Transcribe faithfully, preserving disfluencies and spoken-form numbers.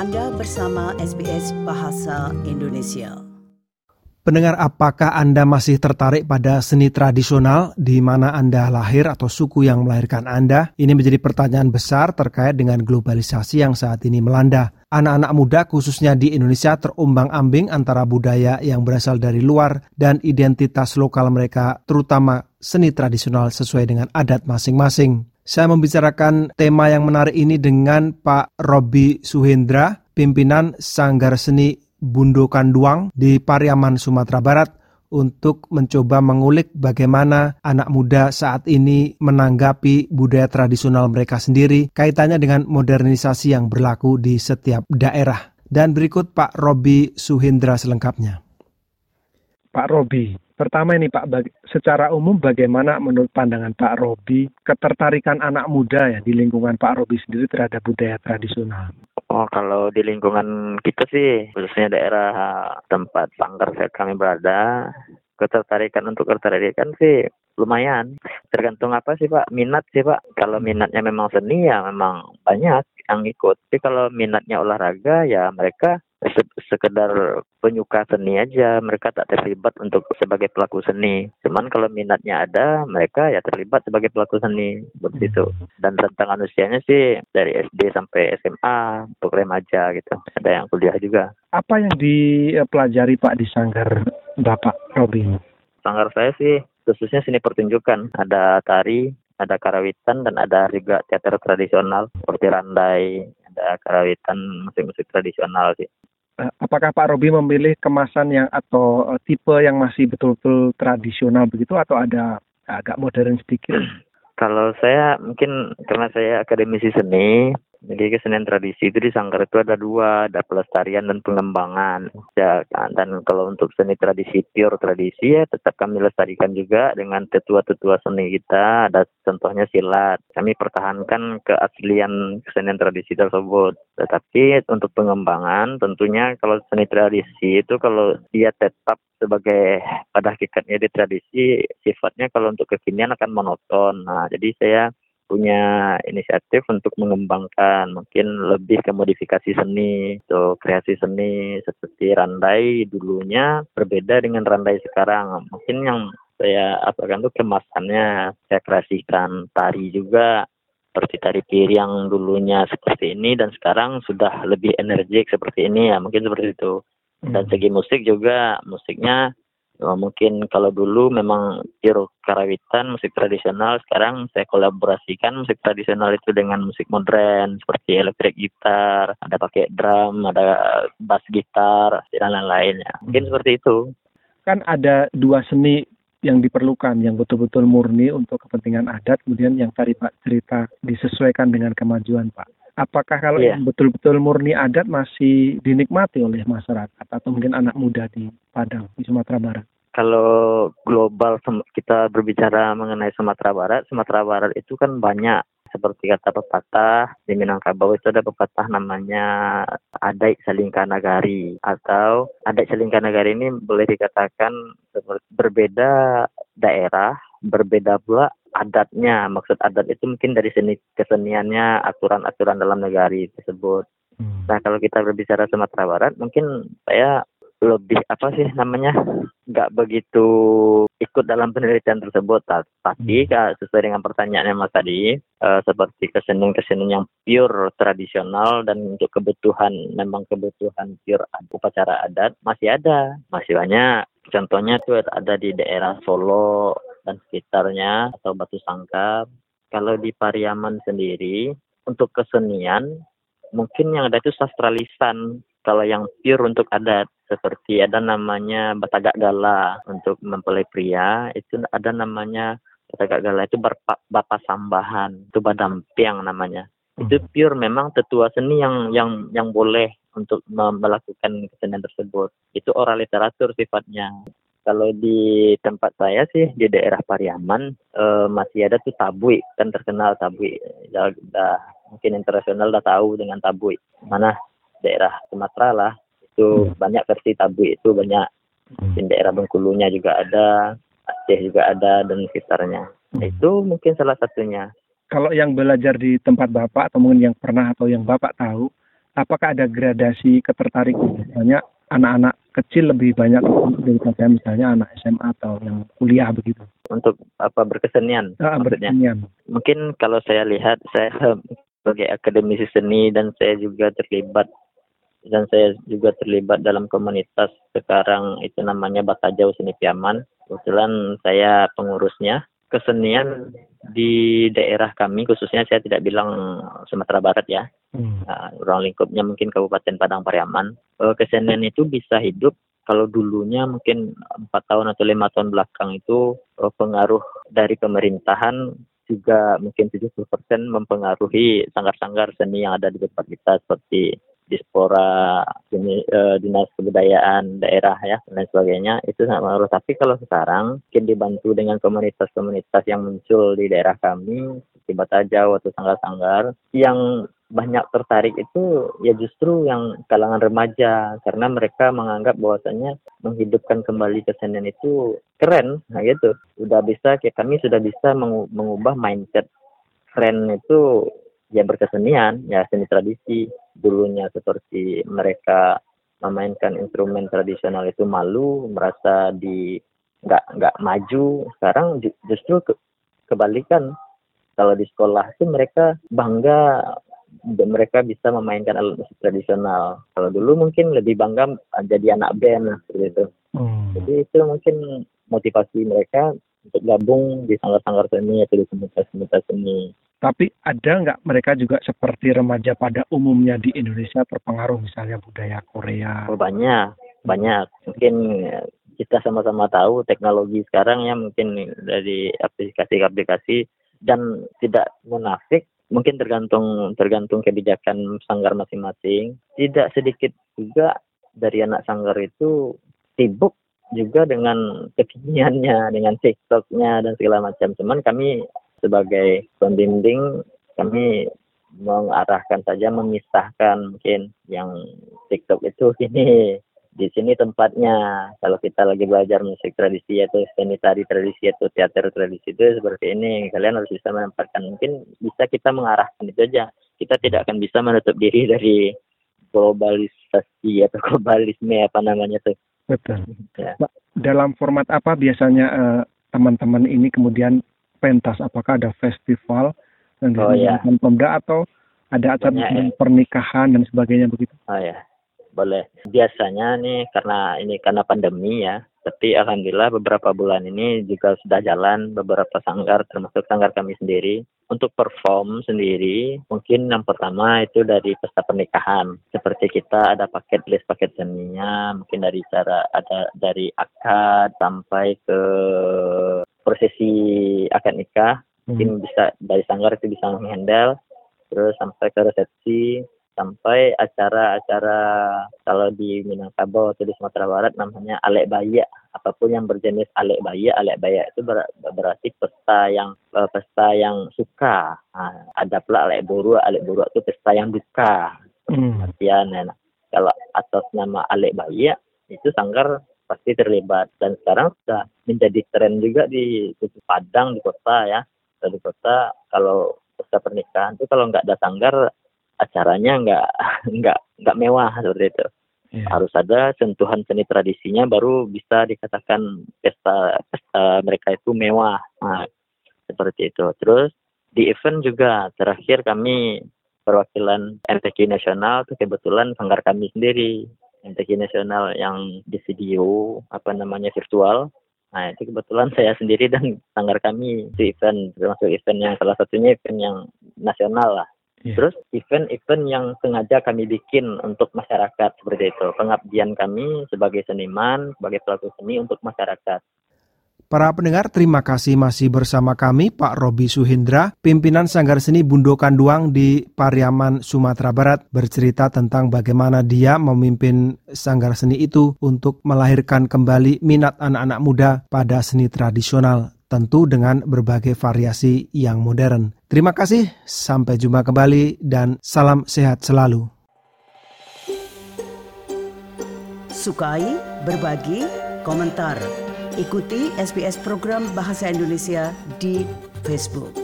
Anda bersama S B S Bahasa Indonesia. Pendengar, apakah Anda masih tertarik pada seni tradisional di mana Anda lahir atau suku yang melahirkan Anda? Ini menjadi pertanyaan besar terkait dengan globalisasi yang saat ini melanda. Anak-anak muda khususnya di Indonesia terumbang-ambing antara budaya yang berasal dari luar dan identitas lokal mereka, terutama seni tradisional sesuai dengan adat masing-masing. Saya membicarakan tema yang menarik ini dengan Pak Robby Suhendra, pimpinan Sanggar Seni Bundo Kanduang di Pariaman, Sumatera Barat, untuk mencoba mengulik bagaimana anak muda saat ini menanggapi budaya tradisional mereka sendiri, kaitannya dengan modernisasi yang berlaku di setiap daerah. Dan berikut Pak Robby Suhendra selengkapnya. Pak Robby, pertama ini Pak, bag- secara umum bagaimana menurut pandangan Pak Robby ketertarikan anak muda ya di lingkungan Pak Robby sendiri terhadap budaya tradisional? Oh, kalau di lingkungan kita sih, khususnya daerah tempat sanggar saya kami berada, ketertarikan untuk ketertarikan sih lumayan. Tergantung apa sih Pak, minat sih Pak. Kalau minatnya memang seni ya memang banyak yang ikut. Tapi kalau minatnya olahraga ya mereka se- sekedar penyuka seni aja, mereka tak terlibat untuk sebagai pelaku seni. Cuman kalau minatnya ada, mereka ya terlibat sebagai pelaku seni begitu. Dan rentangan usianya sih dari S D sampai S M A untuk remaja gitu. Ada yang kuliah juga. Apa yang dipelajari Pak di Sanggar Bapak Robby? Sanggar saya sih khususnya seni pertunjukan. Ada tari, ada karawitan, dan ada juga teater tradisional seperti randai, ada karawitan, musik-musik tradisional sih. Apakah Pak Robby memilih kemasan yang atau uh, tipe yang masih betul-betul tradisional begitu atau ada agak modern sedikit? Kalau saya mungkin karena saya akademisi seni, jadi kesenian tradisi itu di Sanggar itu ada dua, ada pelestarian dan pengembangan. Ya, dan kalau untuk seni tradisi, pure tradisi ya tetap kami lestarikan juga dengan tetua-tetua seni kita, ada contohnya silat. Kami pertahankan keaslian kesenian tradisi tersebut. Tetapi untuk pengembangan tentunya kalau seni tradisi itu kalau dia tetap sebagai pada hakikatnya di tradisi, sifatnya kalau untuk kekinian akan monoton. Nah, jadi saya punya inisiatif untuk mengembangkan mungkin lebih ke modifikasi seni, so, kreasi seni seperti randai dulunya berbeda dengan randai sekarang. Mungkin yang saya apakan tuh kemasannya saya kreasikan. Tari juga seperti tari piring dulunya seperti ini dan sekarang sudah lebih energik seperti ini ya, mungkin seperti itu. Dan segi musik juga, musiknya oh, mungkin kalau dulu memang pure karawitan, musik tradisional, sekarang saya kolaborasikan musik tradisional itu dengan musik modern seperti elektrik gitar, ada pakai drum, ada bass gitar, dan lain-lainnya. Mungkin seperti itu. Kan ada dua seni yang diperlukan, yang betul-betul murni untuk kepentingan adat, kemudian yang tadi Pak cerita disesuaikan dengan kemajuan Pak. Apakah kalau yeah. yang betul-betul murni adat masih dinikmati oleh masyarakat atau mungkin anak muda di Padang, di Sumatera Barat? Kalau global kita berbicara mengenai Sumatera Barat, Sumatera Barat itu kan banyak. Seperti kata pepatah, di Minangkabau itu ada pepatah namanya Adai Salingkanagari. Atau Adai Salingkanagari ini boleh dikatakan berbeda daerah, berbeda pula adatnya. Maksud adat itu mungkin dari seni keseniannya, aturan-aturan dalam negari tersebut. Hmm. Nah, kalau kita berbicara Sumatera Barat, mungkin saya lebih apa sih namanya nggak begitu ikut dalam penelitian tersebut. Tapi hmm. sesuai dengan pertanyaannya Mas tadi, uh, seperti kesenian-kesenian yang pure tradisional dan untuk kebutuhan memang kebutuhan pure upacara adat masih ada, masih banyak. Contohnya tuh ada di daerah Solo dan sekitarnya atau Batu Sangkar. Kalau di Pariaman sendiri untuk kesenian mungkin yang ada itu sastra lisan. Kalau yang pure untuk adat seperti ada namanya Batagak Gala untuk mempelai pria, itu ada namanya Batagak Gala itu Bapak Sambahan, itu Badampiang namanya. Hmm. Itu pure memang tetua seni yang yang yang boleh untuk melakukan kesenian tersebut. Itu oral literatur sifatnya. Kalau di tempat saya sih di daerah Pariaman eh, masih ada tuh tabui, kan terkenal tabui. Ya, udah mungkin internasional udah tahu dengan tabui. Mana daerah Sumatera lah itu hmm. banyak versi tabui itu banyak. Di daerah Bengkulunya juga ada, Aceh juga ada dan sekitarnya. Hmm. Itu mungkin salah satunya. Kalau yang belajar di tempat Bapak atau mungkin yang pernah atau yang Bapak tahu, apakah ada gradasi ketertarikan? Misalnya anak-anak kecil lebih banyak daripada misalnya anak S M A atau yang kuliah begitu. Untuk apa berkesenian? Ah, berkesenian. Mungkin kalau saya lihat, saya sebagai akademisi seni dan saya juga terlibat dan saya juga terlibat dalam komunitas sekarang itu namanya Batajau Seni Piaman. Kebetulan saya pengurusnya. Kesenian di daerah kami, khususnya saya tidak bilang Sumatera Barat ya, hmm. nah, ruang lingkupnya mungkin Kabupaten Padang Pariaman. Kesenian itu bisa hidup kalau dulunya mungkin empat tahun atau lima tahun belakang itu pengaruh dari pemerintahan juga mungkin tujuh puluh persen mempengaruhi sanggar-sanggar seni yang ada di tempat kita seperti Dispora, ini, uh, Dinas Kebudayaan daerah ya dan sebagainya, itu sangat mengaruh. Tapi kalau sekarang mungkin dibantu dengan komunitas-komunitas yang muncul di daerah kami seperti Batajau atau sanggar-sanggar yang banyak tertarik itu ya justru yang kalangan remaja, karena mereka menganggap bahwasanya menghidupkan kembali kesenian itu keren, nah gitu. Sudah bisa, kayak kami sudah bisa mengubah mindset tren itu ya berkesenian, ya seni tradisi. Dulunya seperti mereka memainkan instrumen tradisional itu malu, merasa di nggak nggak maju. Sekarang justru ke, kebalikan. Kalau di sekolah itu mereka bangga mereka bisa memainkan alat musik tradisional. Kalau dulu mungkin lebih bangga jadi anak band seperti itu. Hmm. Jadi itu mungkin motivasi mereka untuk gabung di sanggar-sanggar seni atau di komunitas-komunitas seni. Tapi ada nggak mereka juga seperti remaja pada umumnya di Indonesia terpengaruh misalnya budaya Korea? Oh, banyak, banyak. Mungkin kita sama-sama tahu teknologi sekarang ya mungkin dari aplikasi-aplikasi dan tidak munafik. Mungkin tergantung tergantung kebijakan sanggar masing-masing. Tidak sedikit juga dari anak sanggar itu sibuk juga dengan kekiniannya, dengan TikTok-nya dan segala macam. Cuman kami sebagai pembimbing, kami mengarahkan saja, memisahkan mungkin yang TikTok itu ini di sini tempatnya. Kalau kita lagi belajar musik tradisi atau seni tari tradisi atau teater tradisi itu seperti ini, kalian harus bisa menempatkan. Mungkin bisa kita mengarahkan itu aja. Kita tidak akan bisa menutup diri dari globalisasi atau globalisme apa namanya tuh. Betul. Ya. Dalam format apa biasanya uh, teman-teman ini kemudian pentas? Apakah ada festival yang dilakukan oh, ya. Pemda atau ada acara ya. Pernikahan dan sebagainya begitu? Oh ya, boleh. Biasanya nih karena ini karena pandemi ya, tapi alhamdulillah beberapa bulan ini juga sudah jalan beberapa sanggar, termasuk sanggar kami sendiri. Untuk perform sendiri, mungkin yang pertama itu dari pesta pernikahan. Seperti kita ada paket list paket seninya, mungkin dari cara ada dari akad sampai ke prosesi akad nikah, mungkin hmm. bisa dari sanggar itu bisa menghandle, terus sampai ke resepsi, sampai acara-acara kalau di Minangkabau atau di Sumatera Barat namanya alek baya, apapun yang berjenis alek baya, alek baya itu ber, berarti pesta yang uh, pesta yang suka. Nah, ada pula alek buruk, alek buruk itu pesta yang duka. Hmm. Artian, nah, kalau atas nama alek baya itu sanggar pasti terlibat, dan sekarang sudah menjadi tren juga di, di Padang, di kota ya, di kota kalau pesta pernikahan itu kalau nggak ada sanggar acaranya nggak nggak nggak mewah seperti itu. Yeah. Harus ada sentuhan seni tradisinya baru bisa dikatakan pesta pesta mereka itu mewah. Nah, seperti itu. Terus di event juga terakhir kami perwakilan M T Q nasional itu kebetulan sanggar kami sendiri, M T Q nasional yang di video apa namanya virtual. Nah itu kebetulan saya sendiri dan sanggar kami di event, termasuk event yang salah satunya event yang nasional lah. Yeah. Terus event-event yang sengaja kami bikin untuk masyarakat seperti itu. Pengabdian kami sebagai seniman, sebagai pelaku seni untuk masyarakat. Para pendengar, terima kasih masih bersama kami Pak Robi Suhindra, pimpinan Sanggar Seni Bundo Kanduang di Pariaman, Sumatera Barat, bercerita tentang bagaimana dia memimpin sanggar seni itu untuk melahirkan kembali minat anak-anak muda pada seni tradisional, tentu dengan berbagai variasi yang modern. Terima kasih, sampai jumpa kembali dan salam sehat selalu. Sukai, berbagi, komentar. Ikuti S B S program Bahasa Indonesia di Facebook.